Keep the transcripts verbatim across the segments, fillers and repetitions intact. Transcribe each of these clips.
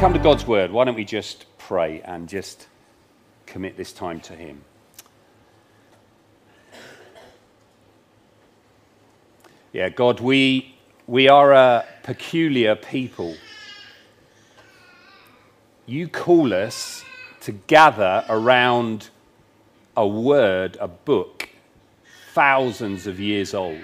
come to God's word, why don't we just pray and just commit this time to him. Yeah, God, we we are a peculiar people. You call us to gather around a word, a book, thousands of years old.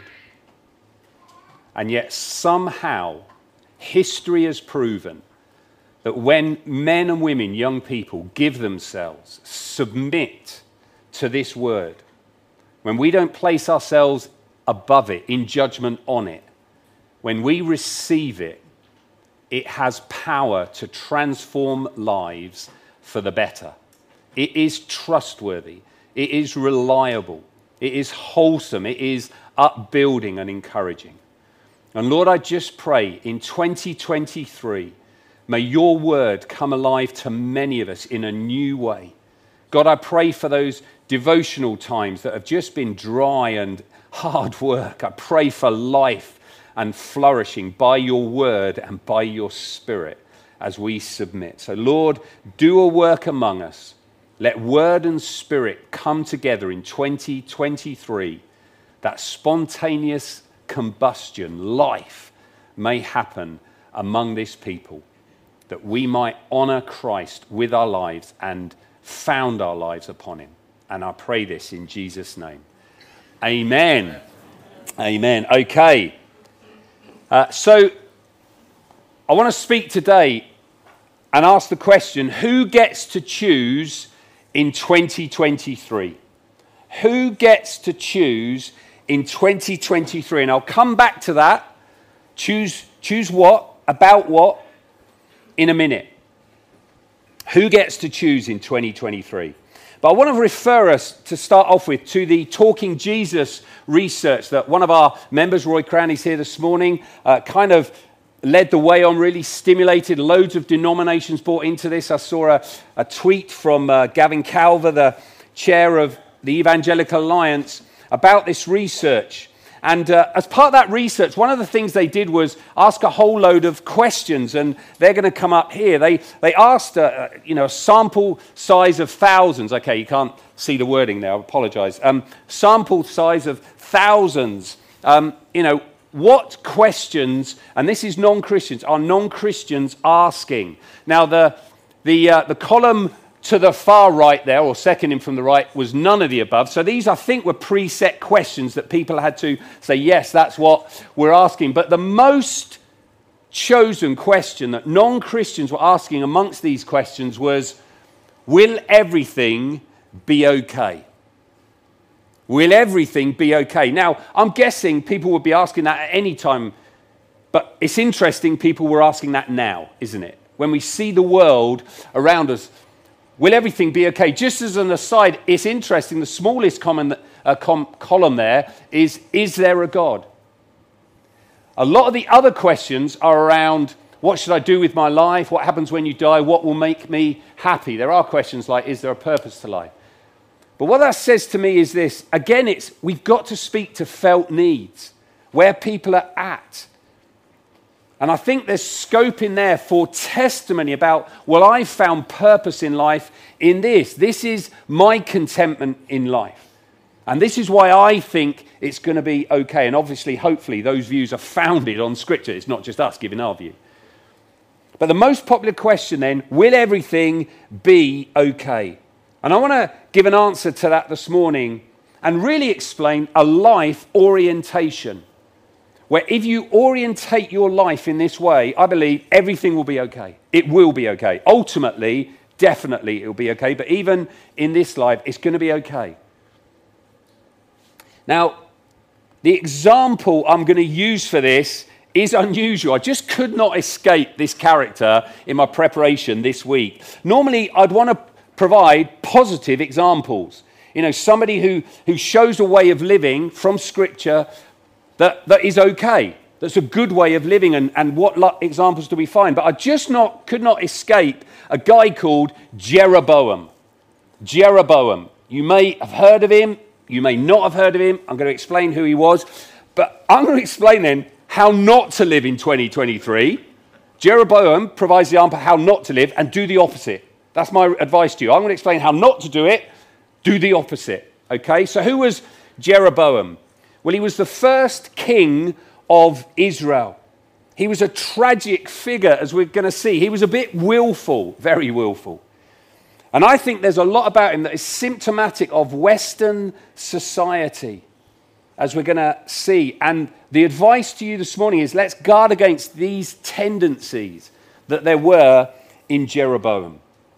And yet somehow history has proven that when men and women, young people, give themselves, submit to this word, when we don't place ourselves above it, in judgment on it, when we receive it, it has power to transform lives for the better. It is trustworthy. It is reliable. It is wholesome. It is upbuilding and encouraging. And Lord, I just pray in twenty twenty-three, may your word come alive to many of us in a new way. God, I pray for those devotional times that have just been dry and hard work. I pray for life and flourishing by your word and by your spirit as we submit. So Lord, do a work among us. Let word and spirit come together in twenty twenty-three. That spontaneous combustion, life, may happen among this people, that we might honor Christ with our lives and found our lives upon him. And I pray this in Jesus' name. Amen. Amen. Okay. Uh, so I want to speak today and ask the question, who gets to choose in twenty twenty-three? Who gets to choose in twenty twenty-three? And I'll come back to that. Choose, choose what? About what? In a minute. Who gets to choose in twenty twenty-three? But I want to refer us, to start off with, to the Talking Jesus research that one of our members, Roy Crowney's here this morning, uh, kind of led the way on, really stimulated. Loads of denominations bought into this. I saw a, a tweet from uh, Gavin Calver, the chair of the Evangelical Alliance, about this research. And uh, as part of that research, one of the things they did was ask a whole load of questions, and they're going to come up here. They they asked, uh, you know, a sample size of thousands. Okay, you can't see the wording there. I apologize. Um, sample size of thousands. Um, you know, what questions? And this is non-Christians. Are non-Christians asking? Now, the the uh, the column to the far right there, or second in from the right, was none of the above. So these, I think, were preset questions that people had to say, yes, that's what we're asking. But the most chosen question that non-Christians were asking amongst these questions was, will everything be okay? Will everything be okay? Now, I'm guessing people would be asking that at any time, but it's interesting people were asking that now, isn't it? When we see the world around us, will everything be okay? Just as an aside, it's interesting, the smallest common, uh, com- column there is, is there a God? A lot of the other questions are around, what should I do with my life? What happens when you die? What will make me happy? There are questions like, is there a purpose to life? But what that says to me is this. Again, it's we've got to speak to felt needs, where people are at. And I think there's scope in there for testimony about, well, I found purpose in life in this. This is my contentment in life. And this is why I think it's going to be okay. And obviously, hopefully, those views are founded on Scripture. It's not just us giving our view. But the most popular question then, will everything be okay? And I want to give an answer to that this morning and really explain a life orientation, where if you orientate your life in this way, I believe everything will be okay. It will be okay. Ultimately, definitely it will be okay. But even in this life, it's going to be okay. Now, the example I'm going to use for this is unusual. I just could not escape this character in my preparation this week. Normally, I'd want to provide positive examples. You know, somebody who, who shows a way of living from Scripture That, that is okay. That's a good way of living. And, and what examples do we find? But I just not could not escape a guy called Jeroboam. Jeroboam. You may have heard of him. You may not have heard of him. I'm going to explain who he was. But I'm going to explain then how not to live in twenty twenty-three. Jeroboam provides the answer how not to live, and do the opposite. That's my advice to you. I'm going to explain how not to do it. Do the opposite. Okay, so who was Jeroboam? Well, he was the first king of Israel. He was a tragic figure, as we're going to see. He was a bit willful, very willful. And I think there's a lot about him that is symptomatic of Western society, as we're going to see. And the advice to you this morning is let's guard against these tendencies that there were in Jeroboam.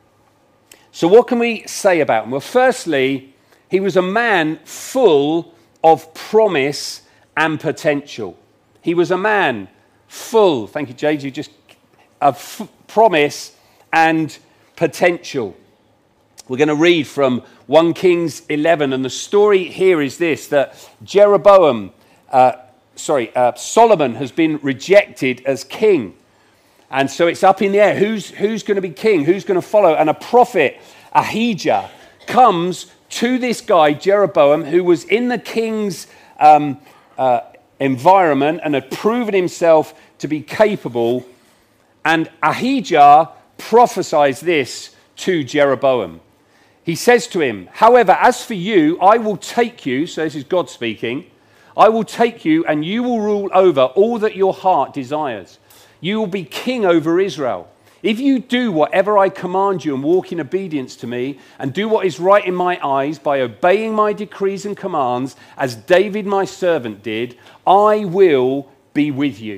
So what can we say about him? Well, firstly, he was a man full of promise and potential. He was a man full, thank you, James, you just, of f- promise and potential. We're going to read from First Kings eleven, and the story here is this, that Jeroboam, uh, sorry, uh, Solomon has been rejected as king. And so it's up in the air. Who's, who's going to be king? Who's going to follow? And a prophet, Ahijah, comes to this guy, Jeroboam, who was in the king's um, uh, environment and had proven himself to be capable. And Ahijah prophesies this to Jeroboam. He says to him, however, as for you, I will take you, so this is God speaking, I will take you and you will rule over all that your heart desires. You will be king over Israel. If you do whatever I command you and walk in obedience to me and do what is right in my eyes by obeying my decrees and commands, as David my servant did, I will be with you.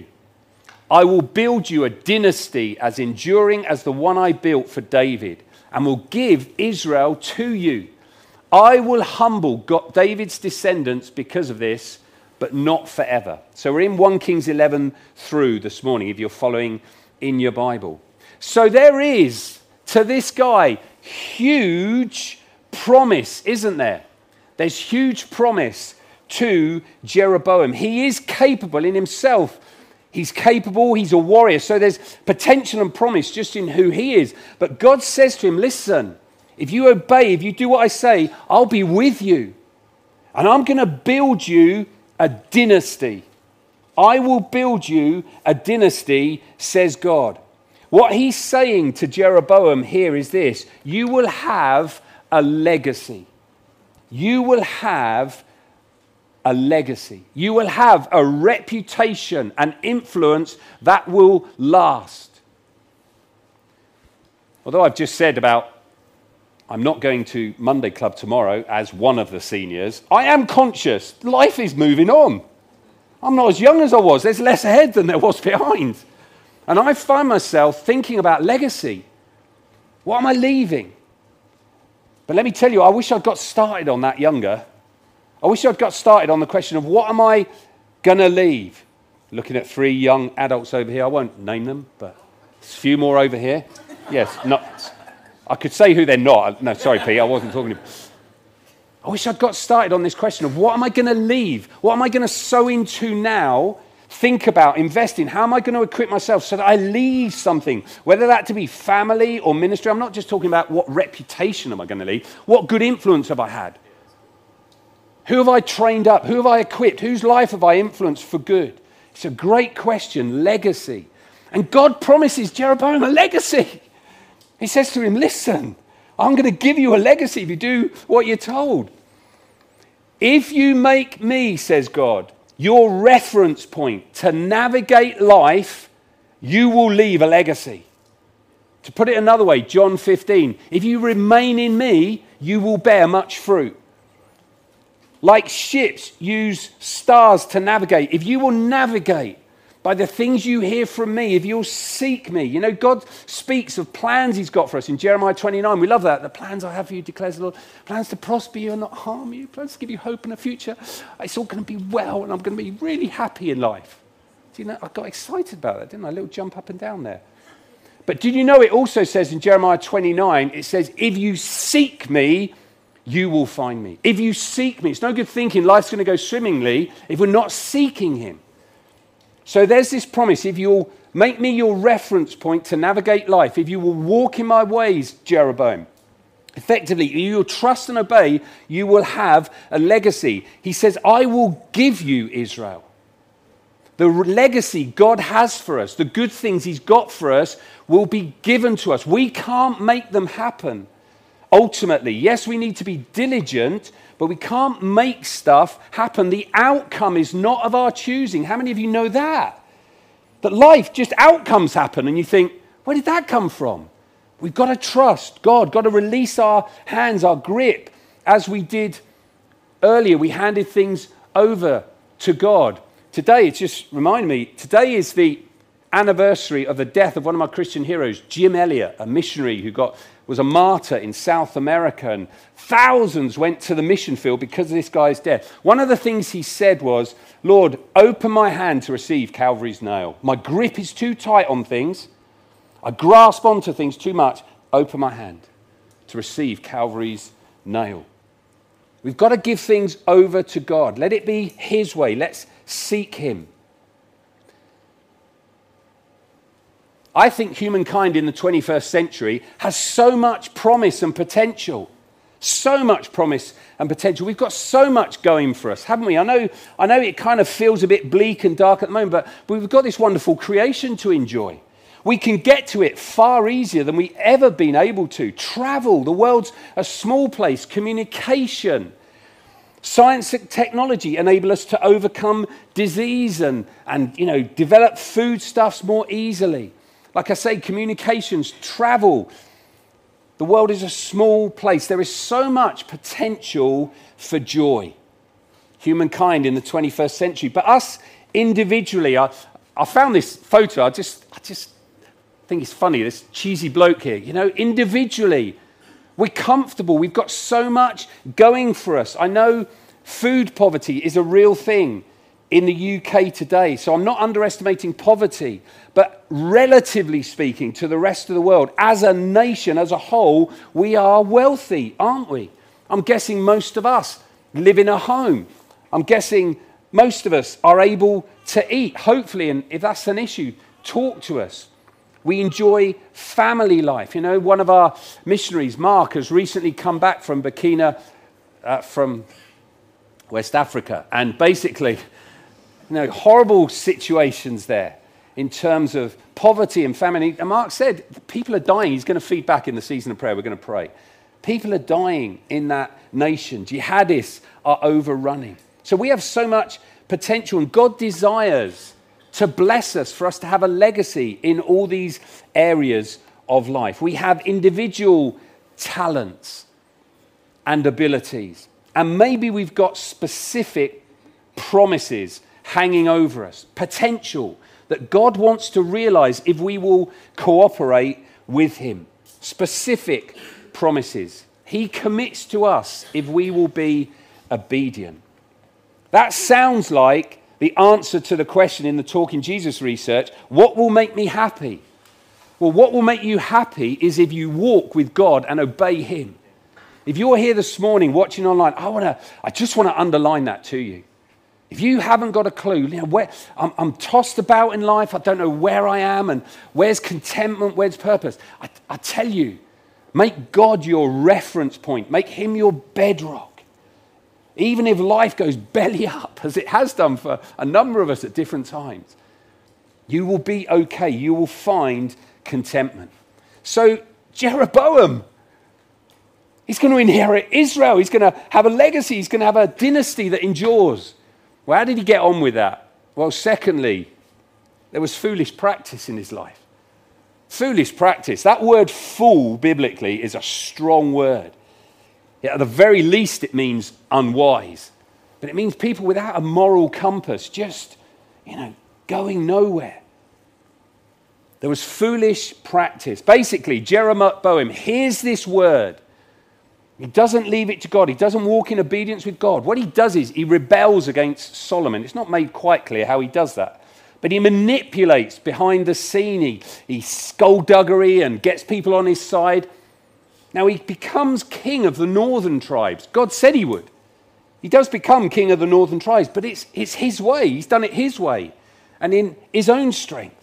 I will build you a dynasty as enduring as the one I built for David, and will give Israel to you. I will humble God, David's descendants because of this, but not forever. So we're in First Kings eleven through this morning, if you're following in your Bible. So there is, to this guy, huge promise, isn't there? There's huge promise to Jeroboam. He is capable in himself. He's capable, he's a warrior. So there's potential and promise just in who he is. But God says to him, listen, if you obey, if you do what I say, I'll be with you. And I'm going to build you a dynasty. I will build you a dynasty, says God. What he's saying to Jeroboam here is this: you will have a legacy. You will have a legacy. You will have a reputation and influence that will last. Although I've just said about I'm not going to Monday Club tomorrow as one of the seniors, I am conscious life is moving on. I'm not as young as I was. There's less ahead than there was behind. And I find myself thinking about legacy. What am I leaving? But let me tell you, I wish I'd got started on that younger. I wish I'd got started on the question of what am I going to leave? Looking at three young adults over here. I won't name them, but there's a few more over here. Yes, not. I could say who they're not. No, sorry, Pete, I wasn't talking to you. I wish I'd got started on this question of what am I going to leave? What am I going to sow into now? Think about, invest in. How am I going to equip myself so that I leave something? Whether that to be family or ministry. I'm not just talking about what reputation am I going to leave. What good influence have I had? Who have I trained up? Who have I equipped? Whose life have I influenced for good? It's a great question, legacy. And God promises Jeroboam a legacy. He says to him, listen, I'm going to give you a legacy if you do what you're told. If you make me, says God, your reference point to navigate life, you will leave a legacy. To put it another way, John fifteen, if you remain in me, you will bear much fruit. Like ships use stars to navigate. If you will navigate by the things you hear from me, if you'll seek me. You know, God speaks of plans he's got for us in Jeremiah twenty-nine. We love that. The plans I have for you, declares the Lord. Plans to prosper you and not harm you. Plans to give you hope and a future. It's all going to be well and I'm going to be really happy in life. Do you know, I got excited about that, didn't I? A little jump up and down there. But did you know it also says in Jeremiah twenty-nine, it says, if you seek me, you will find me. If you seek me. It's no good thinking life's going to go swimmingly if we're not seeking him. So there's this promise. If you'll make me your reference point to navigate life, if you will walk in my ways, Jeroboam, effectively, if you'll trust and obey, you will have a legacy. He says, I will give you Israel. The legacy God has for us, the good things he's got for us, will be given to us. We can't make them happen. Ultimately, yes, we need to be diligent, but we can't make stuff happen. The outcome is not of our choosing. How many of you know that? That life, just outcomes happen, and you think, where did that come from? We've got to trust God, got to release our hands, our grip, as we did earlier. We handed things over to God. Today, it just reminded me, today is the anniversary of the death of one of my Christian heroes, Jim Elliot, a missionary who got was a martyr in South America, and thousands went to the mission field because of this guy's death. One of the things he said was, Lord, open my hand to receive Calvary's nail. My grip is too tight on things. I grasp onto things too much. Open my hand to receive Calvary's nail. We've got to give things over to God. Let it be his way. Let's seek him. I think humankind in the twenty-first century has so much promise and potential. So much promise and potential. We've got so much going for us, haven't we? I know, I know it kind of feels a bit bleak and dark at the moment, but, but we've got this wonderful creation to enjoy. We can get to it far easier than we've ever been able to. Travel, the world's a small place. Communication, science and technology enable us to overcome disease and, and you know, develop foodstuffs more easily. Like I say, communications, travel. The world is a small place. There is so much potential for joy. Humankind in the twenty-first century. But us individually, I, I found this photo. I just, I just think it's funny, this cheesy bloke here. You know, individually, we're comfortable. We've got so much going for us. I know food poverty is a real thing in the U K today. So I'm not underestimating poverty, but relatively speaking to the rest of the world, as a nation, as a whole, we are wealthy, aren't we? I'm guessing most of us live in a home. I'm guessing most of us are able to eat, hopefully, and if that's an issue, talk to us. We enjoy family life. You know, one of our missionaries, Mark, has recently come back from Burkina, uh, from West Africa, and basically, you know, horrible situations there in terms of poverty and famine. And Mark said, people are dying. He's going to feed back in the season of prayer. We're going to pray. People are dying in that nation. Jihadists are overrunning. So we have so much potential, and God desires to bless us, for us to have a legacy in all these areas of life. We have individual talents and abilities, and maybe we've got specific promises hanging over us, potential that God wants to realize if we will cooperate with him. Specific promises. He commits to us if we will be obedient. That sounds like the answer to the question in the Talking Jesus research, what will make me happy? Well, what will make you happy is if you walk with God and obey him. If you're here this morning watching online, I want to, I just want to underline that to you. If you haven't got a clue, you know, where I'm, I'm tossed about in life, I don't know where I am and where's contentment, where's purpose. I, I tell you, make God your reference point. Make him your bedrock. Even if life goes belly up, as it has done for a number of us at different times, you will be okay. You will find contentment. So Jeroboam, he's going to inherit Israel. He's going to have a legacy. He's going to have a dynasty that endures. Well, how did he get on with that? Well, secondly, there was foolish practice in his life. Foolish practice. That word fool, biblically, is a strong word. Yeah, at the very least, it means unwise. But it means people without a moral compass, just, you know, going nowhere. There was foolish practice. Basically, Jeroboam hears this word. He doesn't leave it to God. He doesn't walk in obedience with God. What he does is he rebels against Solomon. It's not made quite clear how he does that. But he manipulates behind the scene. He, he skullduggery and gets people on his side. Now he becomes king of the northern tribes. God said he would. He does become king of the northern tribes, but it's, it's his way. He's done it his way and in his own strength.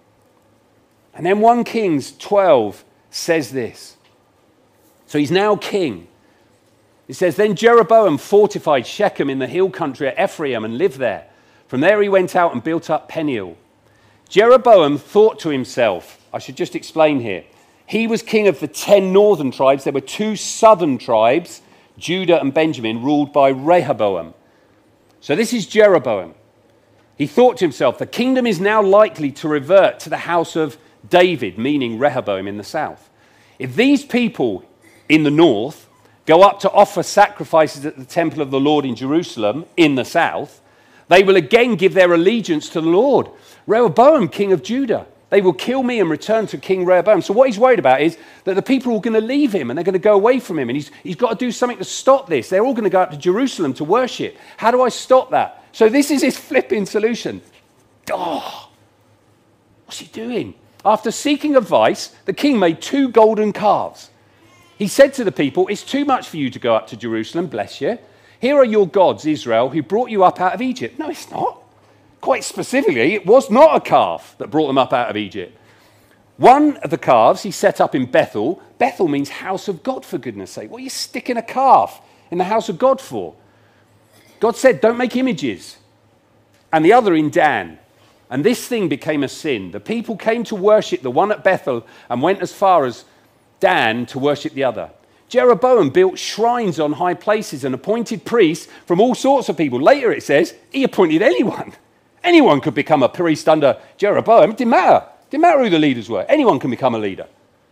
And then First Kings twelve says this. So he's now king. It says, then Jeroboam fortified Shechem in the hill country at Ephraim and lived there. From there he went out and built up Peniel. Jeroboam thought to himself, I should just explain here, he was king of the ten northern tribes. There were two southern tribes, Judah and Benjamin, ruled by Rehoboam. So this is Jeroboam. He thought to himself, the kingdom is now likely to revert to the house of David, meaning Rehoboam in the south. If these people in the north go up to offer sacrifices at the temple of the Lord in Jerusalem in the south, they will again give their allegiance to the Lord. Rehoboam, king of Judah. They will kill me and return to King Rehoboam. So what he's worried about is that the people are going to leave him and they're going to go away from him. And he's, he's got to do something to stop this. They're all going to go up to Jerusalem to worship. How do I stop that? So this is his flipping solution. Oh, what's he doing? After seeking advice, the king made two golden calves. He said to the people, it's too much for you to go up to Jerusalem, bless you. Here are your gods, Israel, who brought you up out of Egypt. No, it's not. Quite specifically, it was not a calf that brought them up out of Egypt. One of the calves he set up in Bethel. Bethel means house of God, for goodness sake. What are you sticking a calf in the house of God for? God said, don't make images. And the other in Dan. And this thing became a sin. The people came to worship the one at Bethel and went as far as Dan to worship the other. Jeroboam built shrines on high places and appointed priests from all sorts of people. Later it says he appointed anyone. Anyone could become a priest under Jeroboam. It didn't matter. It didn't matter who the leaders were. Anyone can become a leader.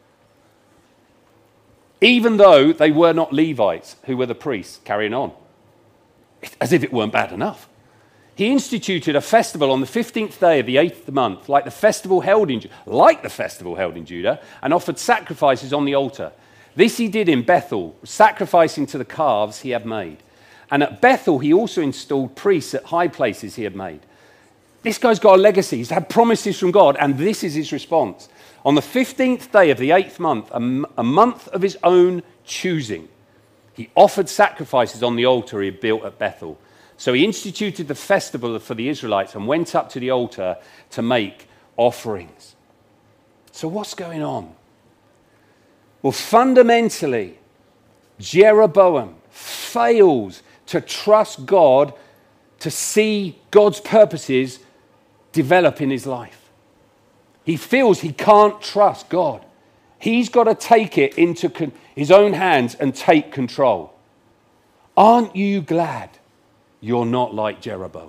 Even though they were not Levites, who were the priests, carrying on. As if it weren't bad enough. He instituted a festival on the fifteenth day of the eighth month, like the festival held in, like the festival held in Judah, and offered sacrifices on the altar. This he did in Bethel, sacrificing to the calves he had made. And at Bethel, he also installed priests at high places he had made. This guy's got a legacy. He's had promises from God, and this is his response. On the fifteenth day of the eighth month, a, m- a month of his own choosing, he offered sacrifices on the altar he had built at Bethel. So he instituted the festival for the Israelites and went up to the altar to make offerings. So what's going on? Well, fundamentally, Jeroboam fails to trust God, to see God's purposes develop in his life. He feels he can't trust God. He's got to take it into con- his own hands and take control. Aren't you glad you're not like Jeroboam?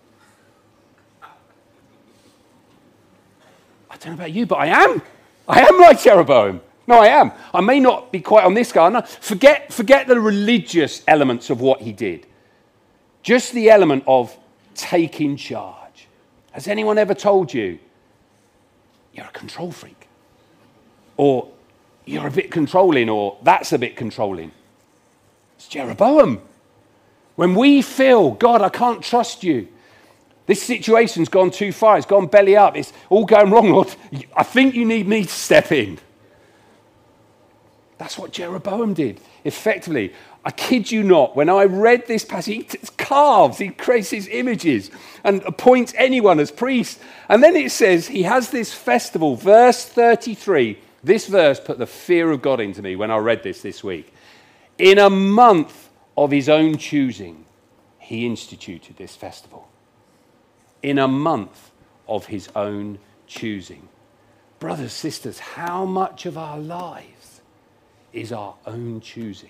I don't know about you, but I am. I am like Jeroboam. No, I am. I may not be quite on this guy. No, forget, forget the religious elements of what he did. Just the element of taking charge. Has anyone ever told you you're a control freak? Or you're a bit controlling, or that's a bit controlling? It's Jeroboam. When we feel, God, I can't trust you. This situation's gone too far. It's gone belly up. It's all going wrong, Lord. I think you need me to step in. That's what Jeroboam did, effectively. I kid you not, when I read this passage, he t- carves, he creates his images and appoints anyone as priest. And then it says he has this festival, verse thirty-three. This verse put the fear of God into me when I read this this week. In a month of his own choosing, he instituted this festival. In a month of his own choosing. Brothers, sisters, how much of our lives is our own choosing?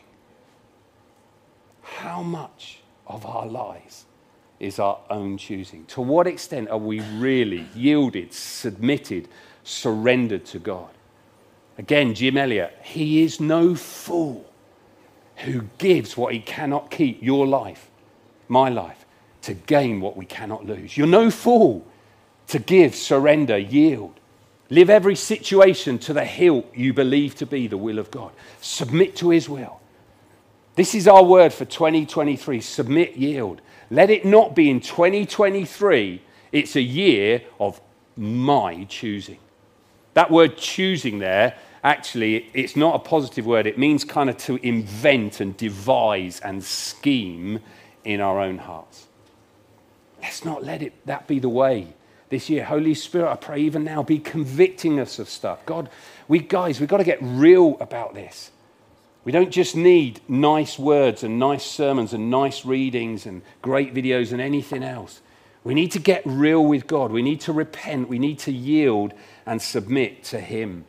How much of our lives is our own choosing? To what extent are we really yielded, submitted, surrendered to God? Again, Jim Elliot, he is no fool who gives what he cannot keep, your life, my life, to gain what we cannot lose. You're no fool to give, surrender, yield. Live every situation to the hilt you believe to be the will of God. Submit to his will. This is our word for twenty twenty-three. Submit, yield. Let it not be in twenty twenty-three, it's a year of my choosing. That word choosing there, actually, it's not a positive word. It means kind of to invent and devise and scheme in our own hearts. Let's not let it that be the way this year. Holy Spirit, I pray even now, be convicting us of stuff. God, we guys, we've got to get real about this. We don't just need nice words and nice sermons and nice readings and great videos and anything else. We need to get real with God. We need to repent. We need to yield and submit to him.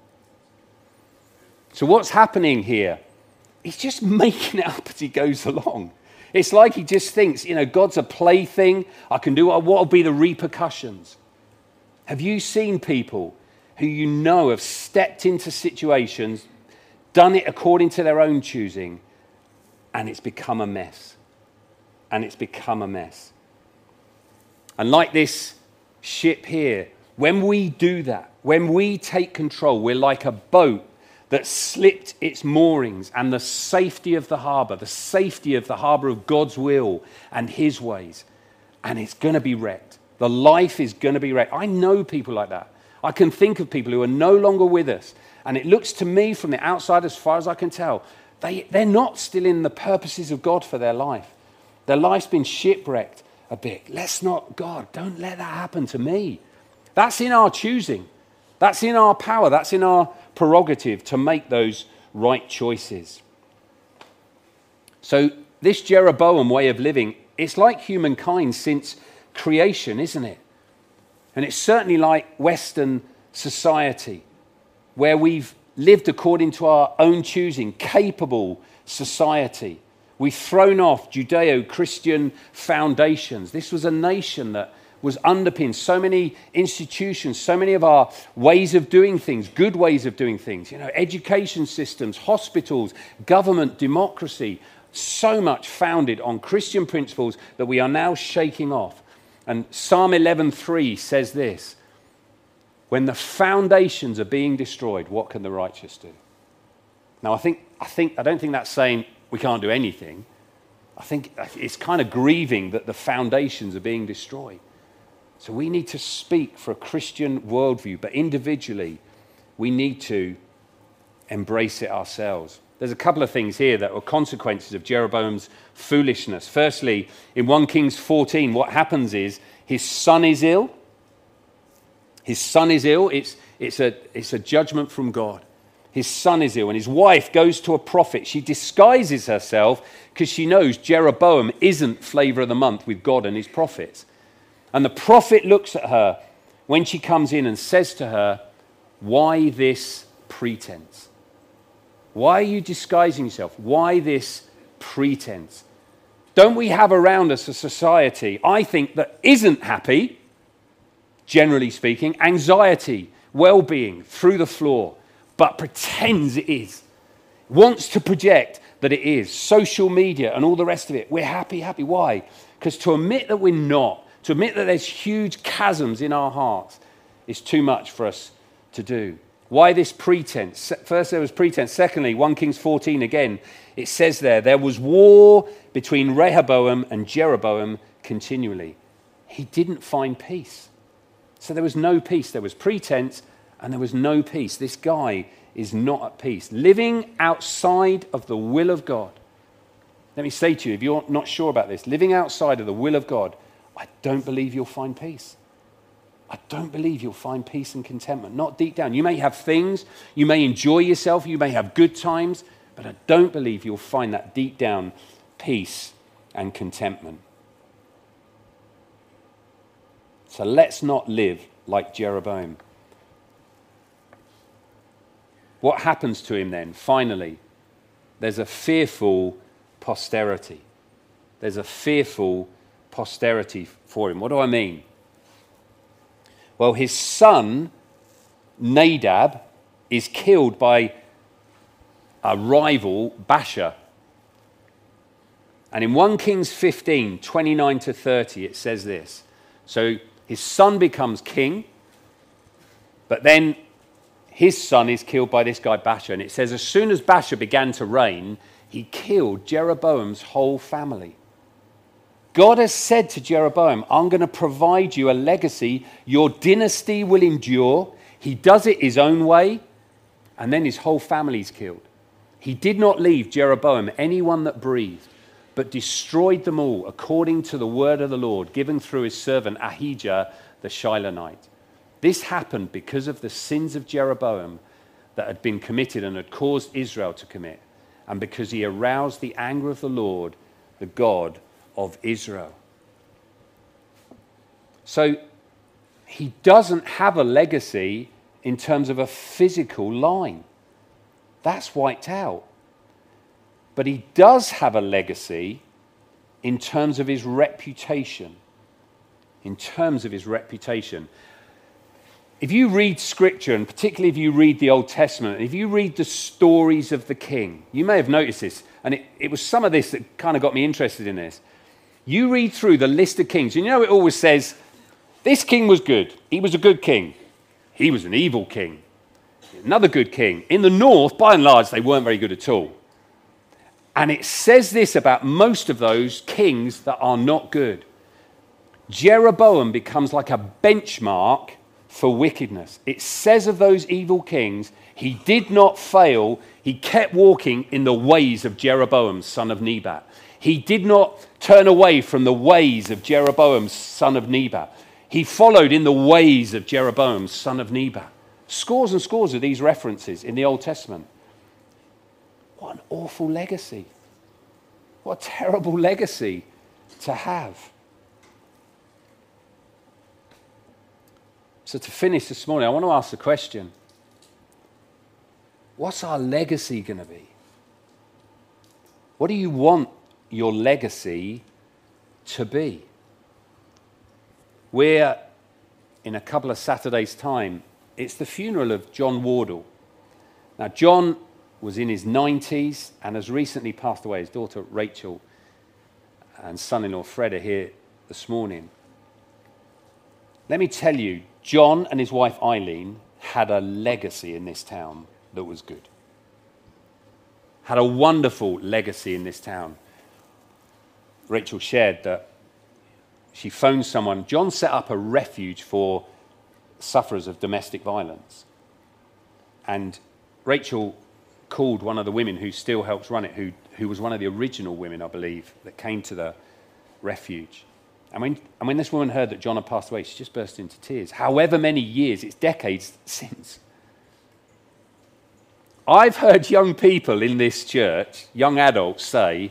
So what's happening here? He's just making it up as he goes along. It's like he just thinks, you know, God's a plaything. I can do what will be the repercussions. Have you seen people who you know have stepped into situations, done it according to their own choosing, and it's become a mess? And it's become a mess. And like this ship here, when we do that, when we take control, we're like a boat that slipped its moorings and the safety of the harbor, the safety of the harbor of God's will and his ways, and it's going to be wrecked. The life is going to be wrecked. I know people like that. I can think of people who are no longer with us, and it looks to me from the outside, as far as I can tell, they, they're not still in the purposes of God for their life. Their life's been shipwrecked a bit. Let's not, God, don't let that happen to me. That's in our choosing. That's in our power. That's in our prerogative to make those right choices. So this Jeroboam way of living, it's like humankind since creation, isn't it? And it's certainly like Western society, where we've lived according to our own choosing, capable society. We've thrown off Judeo-Christian foundations. This was a nation that was underpinned so many institutions, so many of our ways of doing things, good ways of doing things, you know, education systems, hospitals, government, democracy, so much founded on Christian principles that we are now shaking off. And Psalm eleven three says this: when the foundations are being destroyed, what can the righteous do? Now, I think, I think, I don't think that's saying we can't do anything. I think it's kind of grieving that the foundations are being destroyed. So we need to speak for a Christian worldview, but individually, we need to embrace it ourselves. There's a couple of things here that are consequences of Jeroboam's foolishness. Firstly, in First Kings fourteen, what happens is his son is ill. His son is ill. It's, it's, a, it's a judgment from God. His son is ill, and his wife goes to a prophet. She disguises herself because she knows Jeroboam isn't flavor of the month with God and his prophets. And the prophet looks at her when she comes in and says to her, "Why this pretense? Why are you disguising yourself? Why this pretense?" Don't we have around us a society, I think, that isn't happy, generally speaking, anxiety, well-being through the floor, but pretends it is, wants to project that it is, social media and all the rest of it. We're happy, happy. Why? Because to admit that we're not, to admit that there's huge chasms in our hearts, is too much for us to do. Why this pretense? First, there was pretense. Secondly, First Kings fourteen again, it says there, there was war between Rehoboam and Jeroboam continually. He didn't find peace. So there was no peace. There was pretense and there was no peace. This guy is not at peace. Living outside of the will of God. Let me say to you, if you're not sure about this, living outside of the will of God, I don't believe you'll find peace. I don't believe you'll find peace and contentment. Not deep down. You may have things, you may enjoy yourself, you may have good times, but I don't believe you'll find that deep down peace and contentment. So let's not live like Jeroboam. What happens to him then? Finally, there's a fearful posterity. There's a fearful posterity for him. What do I mean? Well, his son, Nadab, is killed by a rival, Baasha. And in First Kings fifteen, twenty-nine to thirty, it says this. So his son becomes king, but then his son is killed by this guy Baasha. And it says, as soon as Baasha began to reign, he killed Jeroboam's whole family. God has said to Jeroboam, I'm going to provide you a legacy. Your dynasty will endure. He does it his own way, and then his whole family's killed. He did not leave Jeroboam anyone that breathed, but destroyed them all according to the word of the Lord given through his servant Ahijah the Shilonite. This happened because of the sins of Jeroboam that had been committed and had caused Israel to commit, and because he aroused the anger of the Lord, the God of Israel. So he doesn't have a legacy in terms of a physical line. That's wiped out. But he does have a legacy in terms of his reputation. In terms of his reputation. If you read Scripture, and particularly if you read the Old Testament, if you read the stories of the king, you may have noticed this, and it, it was some of this that kind of got me interested in this. You read through the list of kings, and you know it always says, this king was good, he was a good king. He was an evil king. Another good king. In the north, by and large, they weren't very good at all. And it says this about most of those kings that are not good. Jeroboam becomes like a benchmark for wickedness. It says of those evil kings, he did not fail. He kept walking in the ways of Jeroboam, son of Nebat. He did not turn away from the ways of Jeroboam, son of Nebat. He followed in the ways of Jeroboam, son of Nebat. Scores and scores of these references in the Old Testament. What an awful legacy. What a terrible legacy to have. So to finish this morning, I want to ask the question, what's our legacy going to be? What do you want your legacy to be? We're, in a couple of Saturdays' time, it's the funeral of John Wardle. Now, John was in his nineties and has recently passed away. His daughter Rachel and son-in-law Fred are here this morning. Let me tell you, John and his wife Eileen had a legacy in this town that was good. Had a wonderful legacy in this town. Rachel shared that she phoned someone. John set up a refuge for sufferers of domestic violence. And Rachel called one of the women who still helps run it, who, who was one of the original women, I believe, that came to the refuge. And when, and when this woman heard that John had passed away, she just burst into tears. However many years, it's decades since. I've heard young people in this church, young adults, say,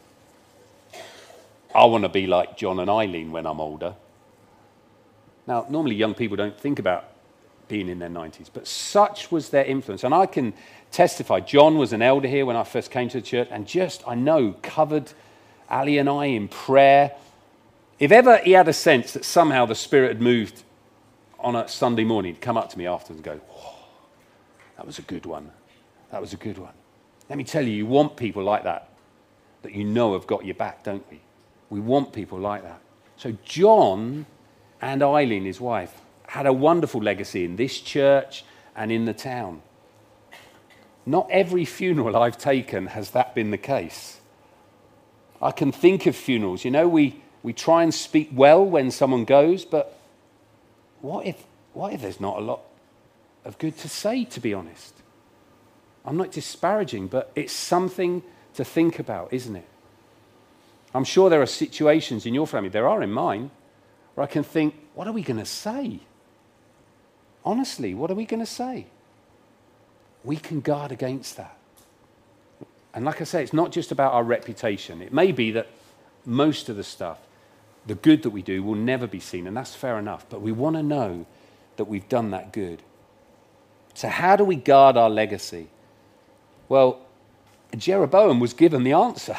I want to be like John and Eileen when I'm older. Now, normally young people don't think about being in their nineties, but such was their influence. And I can testify, John was an elder here when I first came to the church, and just, I know, covered Ali and I in prayer. If ever he had a sense that somehow the Spirit had moved on a Sunday morning, he'd come up to me afterwards and go, whoa, that was a good one. That was a good one. Let me tell you, you want people like that, that you know have got your back, don't we? We want people like that. So John and Eileen, his wife, had a wonderful legacy in this church and in the town. Not every funeral I've taken has that been the case. I can think of funerals, you know, we... We try and speak well when someone goes, but what if, what if there's not a lot of good to say, to be honest? I'm not disparaging, but it's something to think about, isn't it? I'm sure there are situations in your family, there are in mine, where I can think, what are we going to say? Honestly, what are we going to say? We can guard against that. And like I say, it's not just about our reputation. It may be that most of the stuff, the good that we do, will never be seen, and that's fair enough. But we want to know that we've done that good. So how do we guard our legacy? Well, Jeroboam was given the answer.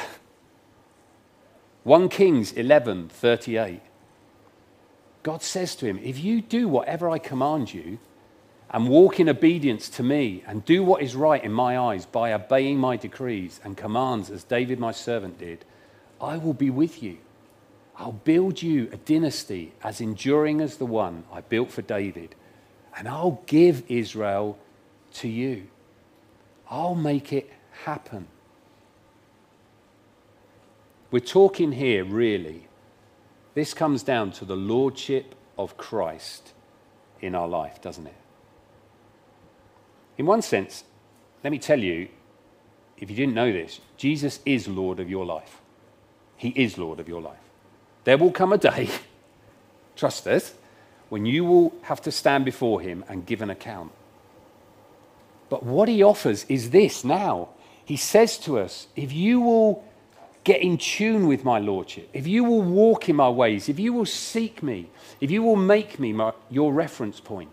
First Kings eleven thirty-eight. God says to him, if you do whatever I command you and walk in obedience to me and do what is right in my eyes by obeying my decrees and commands as David my servant did, I will be with you. I'll build you a dynasty as enduring as the one I built for David, and I'll give Israel to you. I'll make it happen. We're talking here, really, this comes down to the lordship of Christ in our life, doesn't it? In one sense, let me tell you, if you didn't know this, Jesus is Lord of your life. He is Lord of your life. There will come a day, trust us, when you will have to stand before him and give an account. But what he offers is this now. He says to us, if you will get in tune with my lordship, if you will walk in my ways, if you will seek me, if you will make me my, your reference point,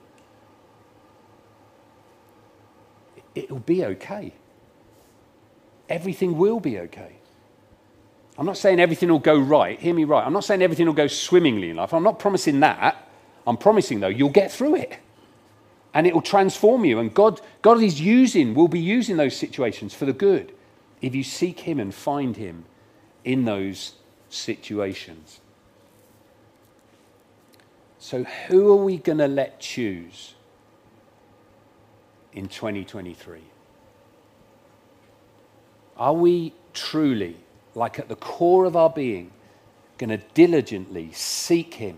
it will be okay. Everything will be okay. I'm not saying everything will go right. Hear me right. I'm not saying everything will go swimmingly in life. I'm not promising that. I'm promising, though, you'll get through it. And it will transform you. And God, God is using, will be using those situations for the good if you seek him and find him in those situations. So who are we going to let choose in twenty twenty-three? Are we truly, like at the core of our being, going to diligently seek him?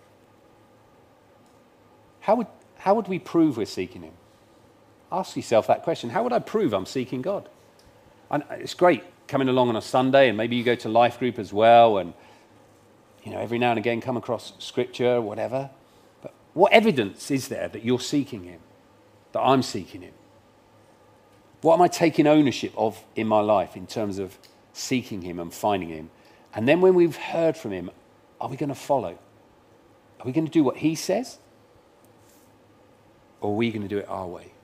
How would, how would we prove we're seeking him? Ask yourself that question. How would I prove I'm seeking God? And it's great coming along on a Sunday, and maybe you go to life group as well, and you know, every now and again come across scripture, whatever. But what evidence is there that you're seeking him, that I'm seeking him? What am I taking ownership of in my life in terms of seeking him and finding him? And then when we've heard from him, are we going to follow? Are we going to do what he says? Or are we going to do it our way?